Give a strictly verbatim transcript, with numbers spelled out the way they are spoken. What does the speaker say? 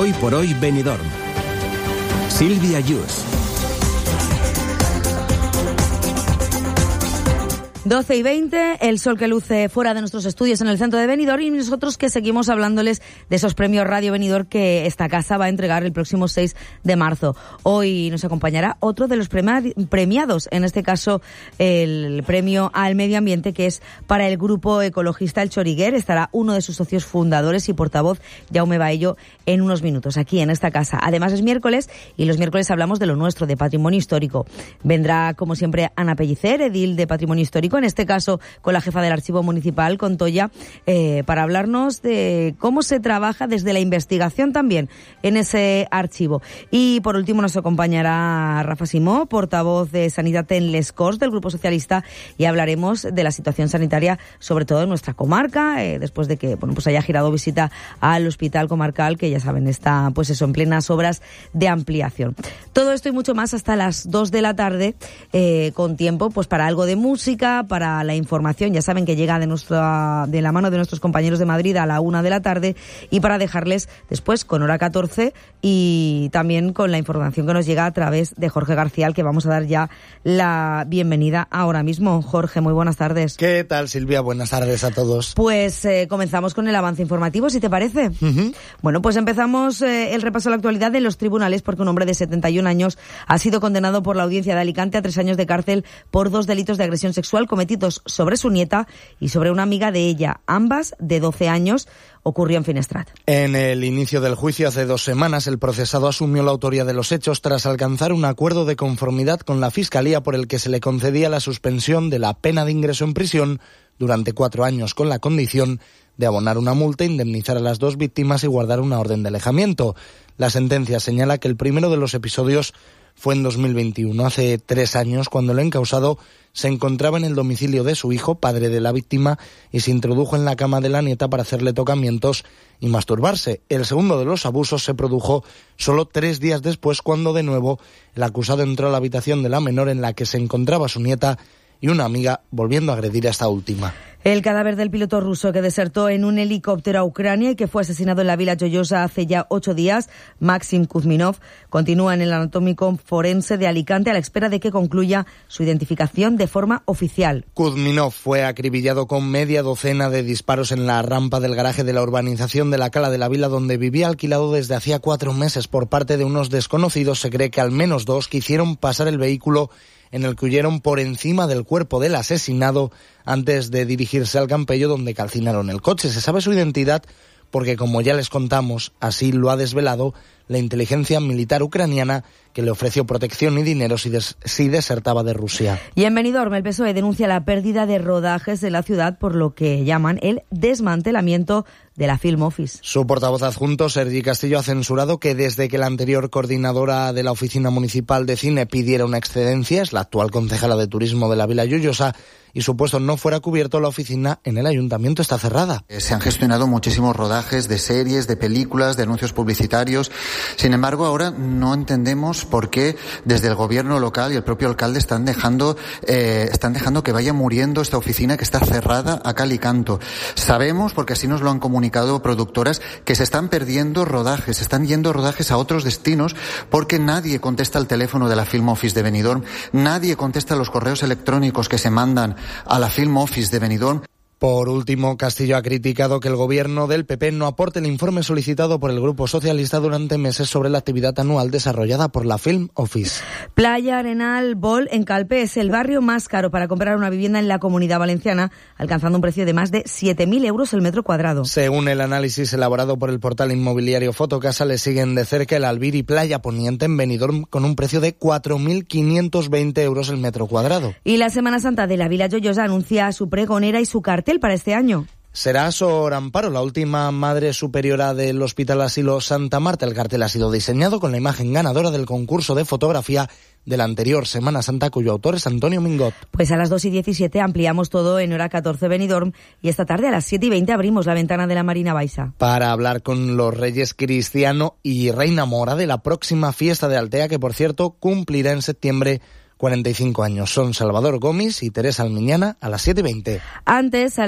Hoy por hoy Benidorm. Silvia Yus. doce y veinte, el sol que luce fuera de nuestros estudios en el centro de Benidorm y nosotros que seguimos hablándoles de esos premios Radio Benidorm que esta casa va a entregar el próximo seis de marzo. Hoy nos acompañará otro de los premiados, en este caso el premio al medio ambiente, que es para el grupo ecologista El Choriguer. Estará uno de sus socios fundadores y portavoz, Jaume Baello, en unos minutos aquí en esta casa. Además es miércoles y los miércoles hablamos de lo nuestro, de patrimonio histórico. Vendrá como siempre Ana Pellicer, edil de patrimonio histórico, en este caso con la jefa del Archivo Municipal, con Toya, eh, para hablarnos de cómo se trabaja desde la investigación también en ese archivo. Y por último nos acompañará Rafa Simó, portavoz de Sanidad en Les Corts del Grupo Socialista, y hablaremos de la situación sanitaria, sobre todo en nuestra comarca, eh, después de que bueno pues haya girado visita al Hospital Comarcal, que ya saben está pues eso en plenas obras de ampliación. Todo esto y mucho más hasta las dos de la tarde, eh, con tiempo pues para algo de música, para la información, ya saben que llega de nuestra de la mano de nuestros compañeros de Madrid a la una de la tarde, y para dejarles después con hora catorce y también con la información que nos llega a través de Jorge García, al que vamos a dar ya la bienvenida ahora mismo. Jorge, muy buenas tardes. ¿Qué tal, Silvia? Buenas tardes a todos. Pues eh, comenzamos con el avance informativo, si te parece. Uh-huh. Bueno, pues empezamos eh, el repaso a la actualidad de los tribunales, porque un hombre de setenta y un años ha sido condenado por la audiencia de Alicante a tres años de cárcel por dos delitos de agresión sexual cometidos sobre su nieta y sobre una amiga de ella, ambas de doce años. Ocurrió en Finestrat. En el inicio del juicio hace dos semanas, el procesado asumió la autoría de los hechos tras alcanzar un acuerdo de conformidad con la Fiscalía por el que se le concedía la suspensión de la pena de ingreso en prisión durante cuatro años, con la condición de abonar una multa, indemnizar a las dos víctimas y guardar una orden de alejamiento. La sentencia señala que el primero de los episodios fue en dos mil veintiuno, hace tres años, cuando el encausado se encontraba en el domicilio de su hijo, padre de la víctima, y se introdujo en la cama de la nieta para hacerle tocamientos y masturbarse. El segundo de los abusos se produjo solo tres días después, cuando de nuevo el acusado entró a la habitación de la menor en la que se encontraba su nieta y una amiga, volviendo a agredir a esta última. El cadáver del piloto ruso que desertó en un helicóptero a Ucrania y que fue asesinado en la Vila Joyosa hace ya ocho días, Maxim Kuzminov, continúa en el anatómico forense de Alicante a la espera de que concluya su identificación de forma oficial. Kuzminov fue acribillado con media docena de disparos en la rampa del garaje de la urbanización de la Cala de la Vila, donde vivía alquilado desde hacía cuatro meses por parte de unos desconocidos. Se cree que al menos dos quisieron pasar el vehículo en el que huyeron por encima del cuerpo del asesinado antes de dirigirse al Campello, donde calcinaron el coche. Se sabe su identidad porque, como ya les contamos, así lo ha desvelado la inteligencia militar ucraniana, que le ofreció protección y dinero si, des- si desertaba de Rusia. Y en Benidorm, el P S O E denuncia la pérdida de rodajes de la ciudad por lo que llaman el desmantelamiento de la Film Office. Su portavoz adjunto, Sergi Castillo, ha censurado que desde que la anterior coordinadora de la Oficina Municipal de Cine pidiera una excedencia, es la actual concejala de Turismo de la Vila Joyosa, y su puesto no fuera cubierto, la oficina en el ayuntamiento está cerrada. Se han gestionado muchísimos rodajes de series, de películas, de anuncios publicitarios. Sin embargo, ahora no entendemos por qué desde el gobierno local y el propio alcalde están dejando, eh, están dejando que vaya muriendo esta oficina que está cerrada a cal y canto. Sabemos, porque así nos lo han comunicado productoras, que se están perdiendo rodajes, se están yendo rodajes a otros destinos porque nadie contesta el teléfono de la Film Office de Benidorm, nadie contesta los correos electrónicos que se mandan a la Film Office de Benidorm. Por último, Castillo ha criticado que el gobierno del P P no aporte el informe solicitado por el Grupo Socialista durante meses sobre la actividad anual desarrollada por la Film Office. Playa Arenal Bol en Calpe es el barrio más caro para comprar una vivienda en la Comunidad Valenciana, alcanzando un precio de más de siete mil euros el metro cuadrado. Según el análisis elaborado por el portal inmobiliario Fotocasa, le siguen de cerca el Albir y Playa Poniente en Benidorm, con un precio de cuatro mil quinientos veinte euros el metro cuadrado. Y la Semana Santa de la Vila Joyosa anuncia a su pregonera y su cartel para este año. Será Sor Amparo, la última madre superiora del Hospital Asilo Santa Marta. El cartel ha sido diseñado con la imagen ganadora del concurso de fotografía de la anterior Semana Santa, cuyo autor es Antonio Mingot. Pues a las dos y diecisiete ampliamos todo en hora catorce Benidorm, y esta tarde a las siete y veinte abrimos la ventana de la Marina Baixa. Para hablar con los Reyes Cristiano y Reina Mora de la próxima fiesta de Altea, que por cierto cumplirá en septiembre cuarenta y cinco años. Son Salvador Gómez y Teresa Almiñana a las siete y veinte. Antes,